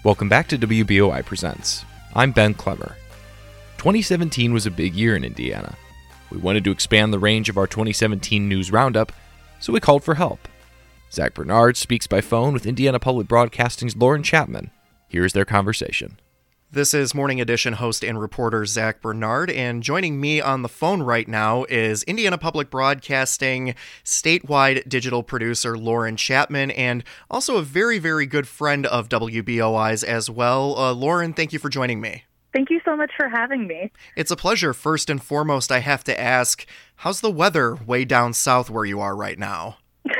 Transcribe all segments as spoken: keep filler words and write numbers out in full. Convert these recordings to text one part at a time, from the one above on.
Welcome back to W B O I Presents. I'm Ben Clever. twenty seventeen was a big year in Indiana. We wanted to expand the range of our twenty seventeen news roundup, so we called for help. Zach Bernard speaks by phone with Indiana Public Broadcasting's Lauren Chapman. Here's their conversation. This is Morning Edition host and reporter Zach Bernard, and joining me on the phone right now is Indiana Public Broadcasting statewide digital producer Lauren Chapman, and also a very, very good friend of W B O I's as well. Uh, Lauren, thank you for joining me. Thank you so much for having me. It's a pleasure. First and foremost, I have to ask, how's the weather way down south where you are right now?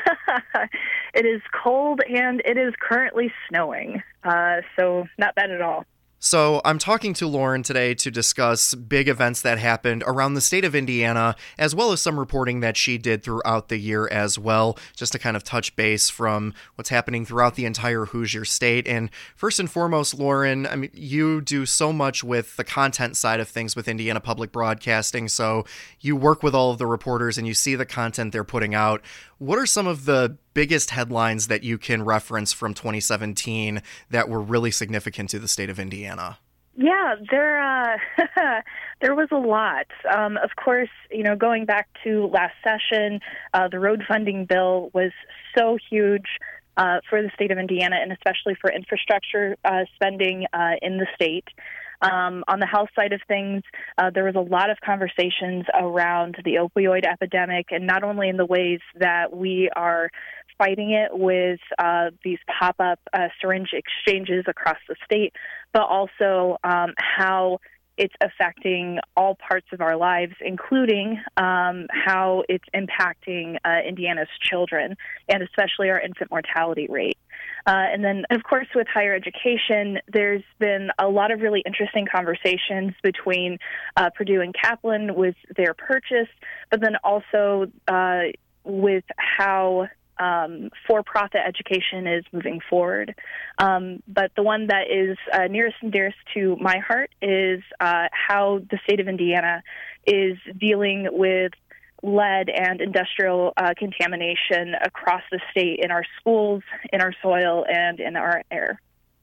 It is cold and it is currently snowing, uh, so not bad at all. So I'm talking to Lauren today to discuss big events that happened around the state of Indiana, as well as some reporting that she did throughout the year as well, just to kind of touch base from what's happening throughout the entire Hoosier state. And first and foremost, Lauren, I mean, you do so much with the content side of things with Indiana Public Broadcasting, so you work with all of the reporters and you see the content they're putting out. What are some of the biggest headlines that you can reference from twenty seventeen that were really significant to the state of Indiana? Yeah, there uh, there was a lot. Um, of course, you know, going back to last session, uh, the road funding bill was so huge uh, for the state of Indiana, and especially for infrastructure uh, spending uh, in the state. Um, on the health side of things, uh, there was a lot of conversations around the opioid epidemic, and not only in the ways that we are fighting it with uh, these pop-up uh, syringe exchanges across the state, but also um, how it's affecting all parts of our lives, including um, how it's impacting uh, Indiana's children, and especially our infant mortality rate. Uh, and then, of course, with higher education, there's been a lot of really interesting conversations between uh, Purdue and Kaplan with their purchase, but then also uh, with how Um, for-profit education is moving forward. Um, but the one that is uh, nearest and dearest to my heart is uh, how the state of Indiana is dealing with lead and industrial uh, contamination across the state in our schools, in our soil, and in our air.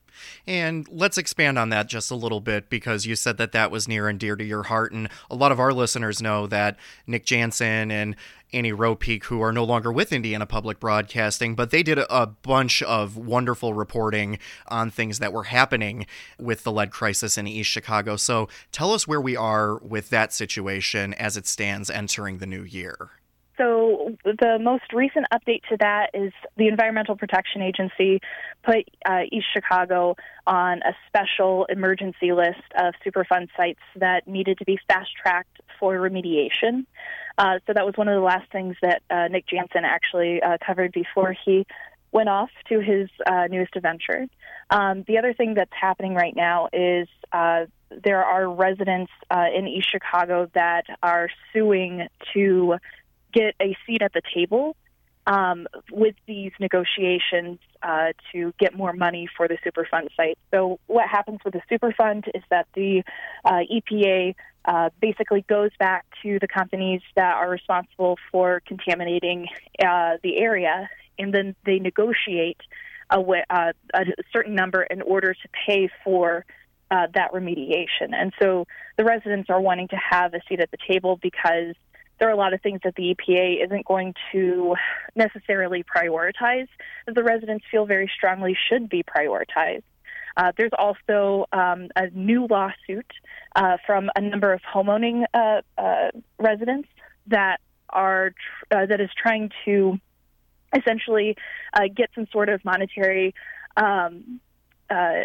And let's expand on that just a little bit, because you said that that was near and dear to your heart. And a lot of our listeners know that Nick Jansen and Annie Ropeek, who are no longer with Indiana Public Broadcasting, but they did a, a bunch of wonderful reporting on things that were happening with the lead crisis in East Chicago. So tell us where we are with that situation as it stands entering the new year. So the most recent update to that is the Environmental Protection Agency put uh, East Chicago on a special emergency list of Superfund sites that needed to be fast-tracked for remediation. Uh, so that was one of the last things that uh, Nick Jansen actually uh, covered before he went off to his uh, newest adventure. Um, the other thing that's happening right now is uh, there are residents uh, in East Chicago that are suing to get a seat at the table um, with these negotiations uh, to get more money for the Superfund site. So what happens with the Superfund is that the uh, E P A uh, basically goes back to the companies that are responsible for contaminating uh, the area, and then they negotiate a, uh, a certain number in order to pay for uh, that remediation. And so the residents are wanting to have a seat at the table because there are a lot of things that the E P A isn't going to necessarily prioritize that the residents feel very strongly should be prioritized. Uh, there's also um, a new lawsuit uh, from a number of homeowning uh, uh, residents that are tr- uh, that is trying to essentially uh, get some sort of monetary um, uh,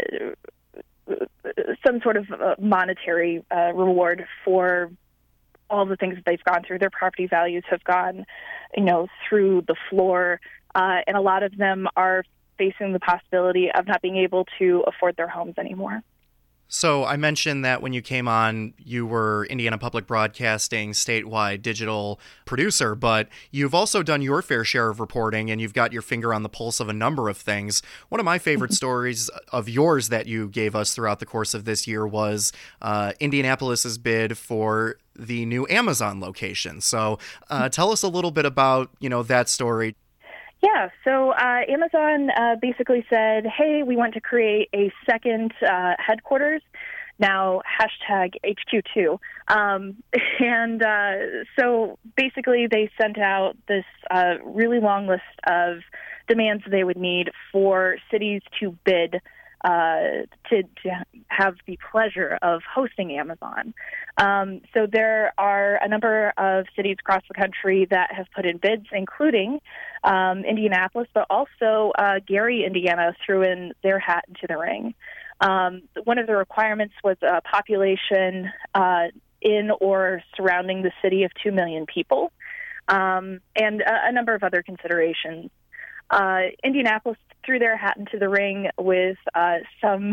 some sort of uh, monetary uh, reward for all the things that they've gone through. Their property values have gone, you know, through the floor, uh, and a lot of them are facing the possibility of not being able to afford their homes anymore. So I mentioned that when you came on, you were Indiana Public Broadcasting statewide digital producer, but you've also done your fair share of reporting, and you've got your finger on the pulse of a number of things. One of my favorite stories of yours that you gave us throughout the course of this year was uh, Indianapolis's bid for the new Amazon location. So uh, tell us a little bit about, you know, that story. Yeah, so uh, Amazon uh, basically said, hey, we want to create a second uh, headquarters, now hashtag H Q two. Um, and uh, so basically they sent out this uh, really long list of demands they would need for cities to bid uh, to, to have the pleasure of hosting Amazon. Um, so there are a number of cities across the country that have put in bids, including um, Indianapolis, but also uh, Gary, Indiana, threw in their hat into the ring. Um, one of the requirements was a population uh, in or surrounding the city of two million people, um, and a, a number of other considerations. Uh, Indianapolis threw their hat into the ring with uh, some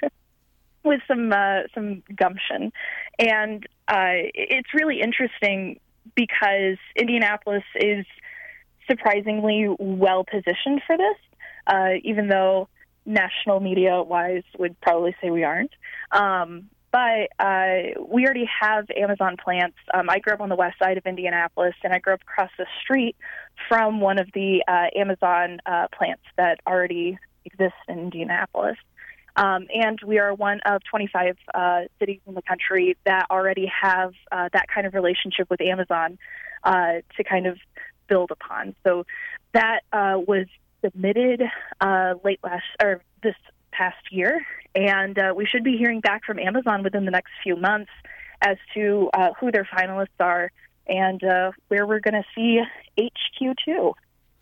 with some uh, some gumption, and uh, it's really interesting because Indianapolis is surprisingly well positioned for this, uh, even though national media-wise would probably say we aren't. Um, but uh, we already have Amazon plants. Um, I grew up on the west side of Indianapolis, and I grew up across the street from one of the uh, Amazon uh, plants that already exist in Indianapolis. Um, and we are one of twenty-five uh, cities in the country that already have uh, that kind of relationship with Amazon uh, to kind of build upon. So that uh, was submitted uh, late last or this past year, and uh, we should be hearing back from Amazon within the next few months as to uh, who their finalists are and uh, where we're going to see H Q two.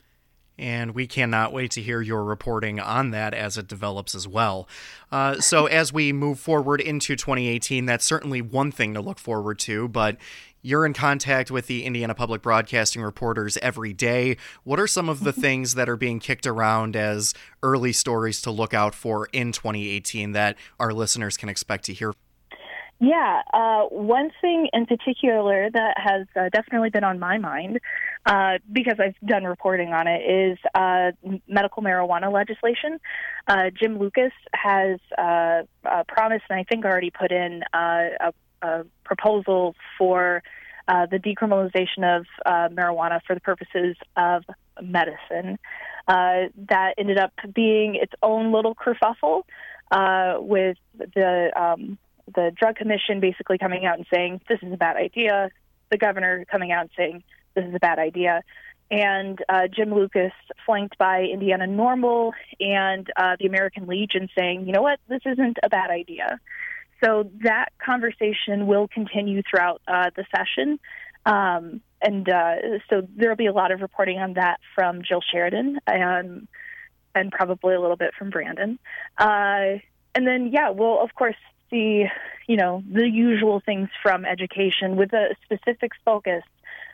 And we cannot wait to hear your reporting on that as it develops as well. Uh, so as we move forward into twenty eighteen, that's certainly one thing to look forward to, but you're in contact with the Indiana Public Broadcasting reporters every day. What are some of the things that are being kicked around as early stories to look out for in twenty eighteen that our listeners can expect to hear? Yeah, uh, one thing in particular that has uh, definitely been on my mind, uh, because I've done reporting on it, is uh, medical marijuana legislation. Uh, Jim Lucas has uh, uh, promised, and I think already put in uh, a, a proposal for uh, the decriminalization of uh, marijuana for the purposes of medicine. Uh, that ended up being its own little kerfuffle uh, with the um, the Drug Commission basically coming out and saying, this is a bad idea, the governor coming out and saying, this is a bad idea, and uh, Jim Lucas, flanked by Indiana NORML and uh, the American Legion, saying, you know what, this isn't a bad idea. So that conversation will continue throughout uh, the session, um, and uh, so there will be a lot of reporting on that from Jill Sheridan and, and probably a little bit from Brandon. Uh, and then, yeah, we'll, of course, the, you know, the usual things from education with a specific focus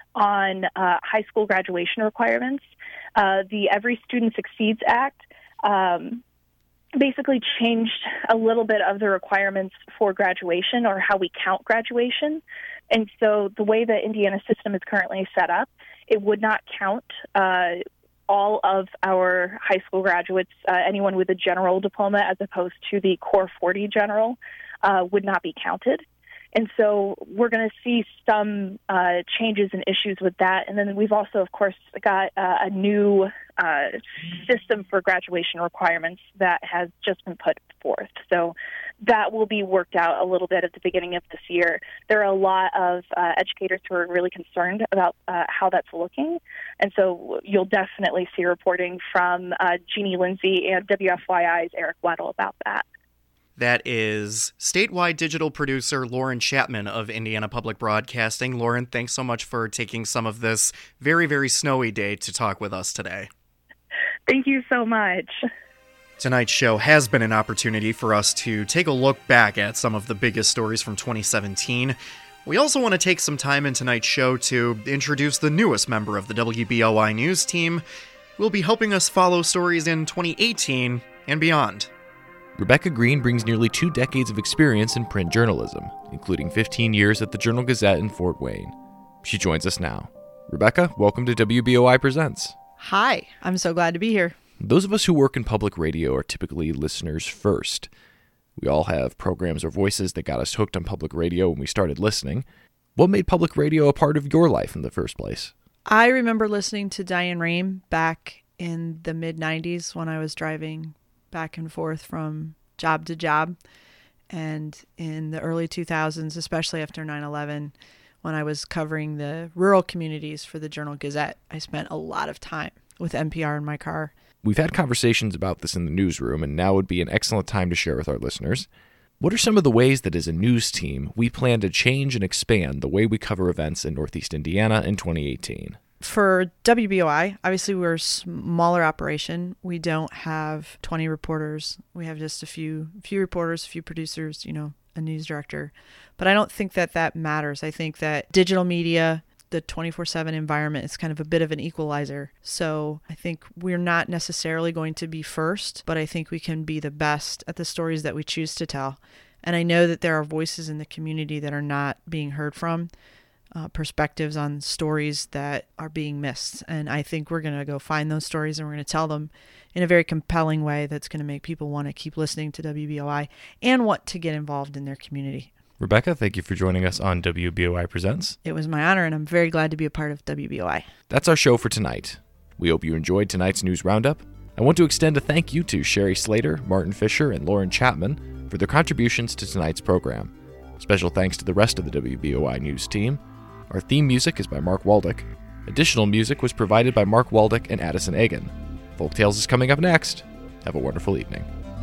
on uh, high school graduation requirements. Uh, the Every Student Succeeds Act um, basically changed a little bit of the requirements for graduation or how we count graduation. And so the way the Indiana system is currently set up, it would not count uh, all of our high school graduates, uh, anyone with a general diploma as opposed to the Core forty general, uh, would not be counted. And so we're going to see some uh, changes and issues with that. And then we've also, of course, got uh, a new uh, system for graduation requirements that has just been put forth. So that will be worked out a little bit at the beginning of this year. There are a lot of uh, educators who are really concerned about uh, how that's looking. And so you'll definitely see reporting from uh, Jeannie Lindsay and W F Y I's Eric Weddle about that. That is statewide digital producer Lauren Chapman of Indiana Public Broadcasting. Lauren, thanks so much for taking some of this very, very snowy day to talk with us today. Thank you so much. Tonight's show has been an opportunity for us to take a look back at some of the biggest stories from twenty seventeen. We also want to take some time in tonight's show to introduce the newest member of the W B O I News team, who will be helping us follow stories in twenty eighteen and beyond. Rebecca Green brings nearly two decades of experience in print journalism, including fifteen years at the Journal-Gazette in Fort Wayne. She joins us now. Rebecca, welcome to W B O I Presents. Hi, I'm so glad to be here. Those of us who work in public radio are typically listeners first. We all have programs or voices that got us hooked on public radio when we started listening. What made public radio a part of your life in the first place? I remember listening to Diane Rehm back in the mid nineties when I was driving back and forth from job to job. And in the early two thousands, especially after nine eleven, when I was covering the rural communities for the Journal-Gazette, I spent a lot of time with N P R in my car. We've had conversations about this in the newsroom, and now would be an excellent time to share with our listeners. What are some of the ways that as a news team, we plan to change and expand the way we cover events in Northeast Indiana in twenty eighteen? For W B O I, obviously we're a smaller operation. We don't have twenty reporters. We have just a few few reporters, a few producers, you know, a news director. But I don't think that that matters. I think that digital media, the twenty-four seven environment is kind of a bit of an equalizer. So I think we're not necessarily going to be first, but I think we can be the best at the stories that we choose to tell. And I know that there are voices in the community that are not being heard from. Uh, perspectives on stories that are being missed. And I think we're going to go find those stories and we're going to tell them in a very compelling way that's going to make people want to keep listening to W B O I and want to get involved in their community. Rebecca, thank you for joining us on W B O I Presents. It was my honor, and I'm very glad to be a part of W B O I. That's our show for tonight. We hope you enjoyed tonight's news roundup. I want to extend a thank you to Sherry Slater, Martin Fisher, and Lauren Chapman for their contributions to tonight's program. Special thanks to the rest of the W B O I news team. Our theme music is by Mark Waldick. Additional music was provided by Mark Waldick and Addison Egan. Folktales is coming up next. Have a wonderful evening.